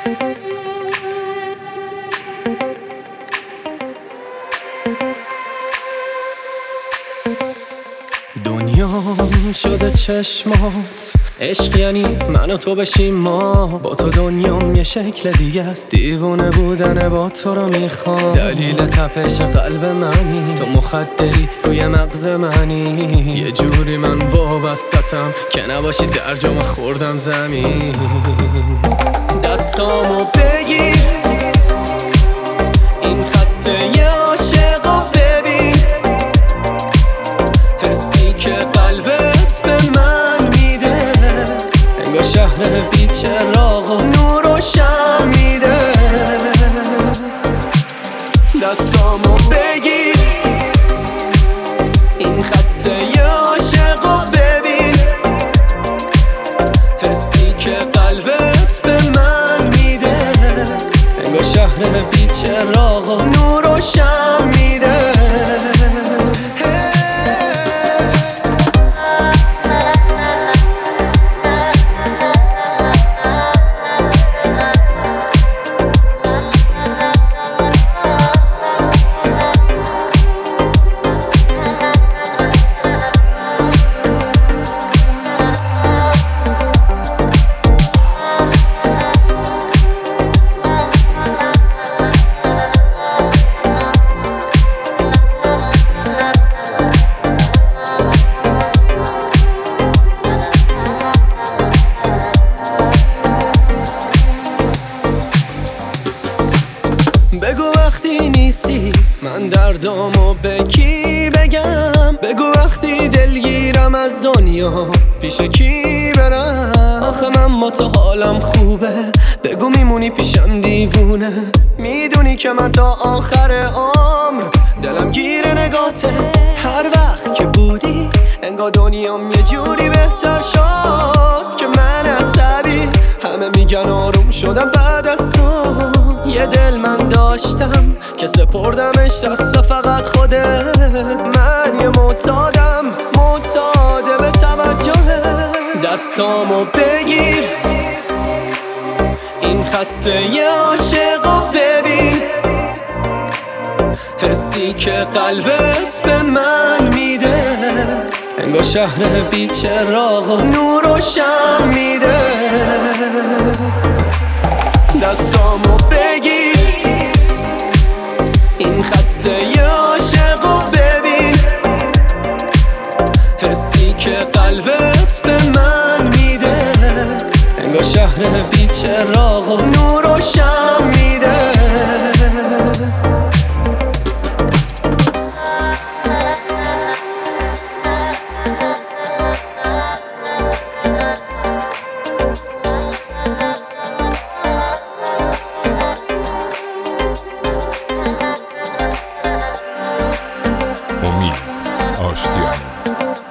دنیام شده چشمات، عشق یعنی من و تو بشیم ما. با تو دنیام یه شکل دیگه است، دیوونه بودن با تو رو میخوام. دلیل تپش قلب منی، تو مخدری روی مغز منی. یه جوری من وابستتم که نباشی در جام خوردم زمین. دستامو بگیر، این خسته ی عاشقو ببین. حسی که قلبت به من میده، انگار شهر بی چراغ و نور و شم میده. دستامو بگیر، این خسته ی عاشقو ببین. حسی که قلبت به من میده، انگار شهر بی چراغ و نور و شم میده. بگو وقتی نیستی من دردامو به کی بگم. بگو وقتی دلگیرم از دنیا پیش کی برم. آخه من با تو حالم خوبه، بگو میمونی پیشم دیوونه. میدونی که من تا آخر عمر دلم گیر نگاته. هر وقت که بودی انگار دنیام یه جوری بهتر شد. که من عصبی، همه میگن آروم شدم بعد از تو. یه دل من داشتم که سپردمش دست فقط خودت. من یه معتادم، معتاد به توجهه. دستامو بگیر، این خسته ی عاشقو ببین. حسی که قلبت به من میده، انگار شهر بی چراغ و نور و شم میده. دستامو بگیر، این خسته ی عاشقو ببین. حسی که قلبت به من میده، انگار شهر بی چراغ و نور و شم میده. امید آشتیان.